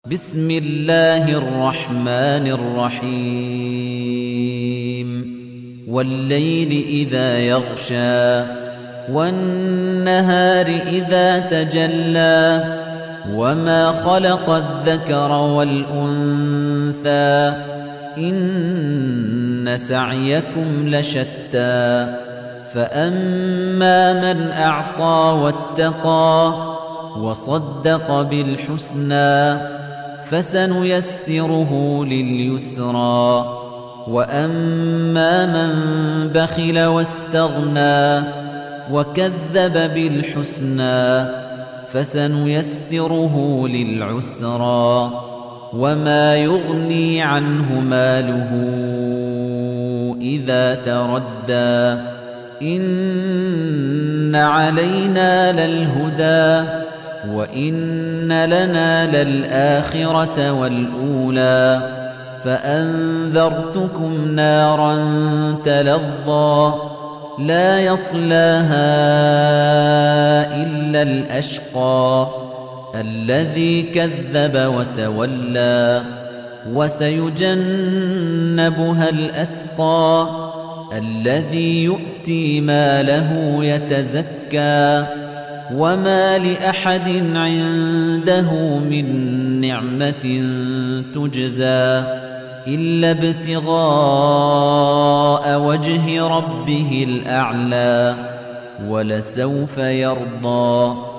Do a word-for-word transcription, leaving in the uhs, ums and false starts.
بسم الله الرحمن الرحيم والليل إذا يغشى والنهار إذا تجلى وما خلق الذكر والأنثى إن سعيكم لشتى فأما من أعطى واتقى وصدق بالحسنى فسنيسره لليسرى وأما من بخل واستغنى وكذب بالحسنى فسنيسره للعسرى وما يغني عنه ماله إذا تردى إن علينا للهدى وإن لنا للآخرة والأولى فأنذرتكم نارا تلظى لا يصلاها إلا الأشقى الذي كذب وتولى وسيجنبها الأتقى الذي يؤتي ماله يتزكى وما لأحد عنده من نعمة تجزى إلا ابتغاء وجه ربه الأعلى ولسوف يرضى.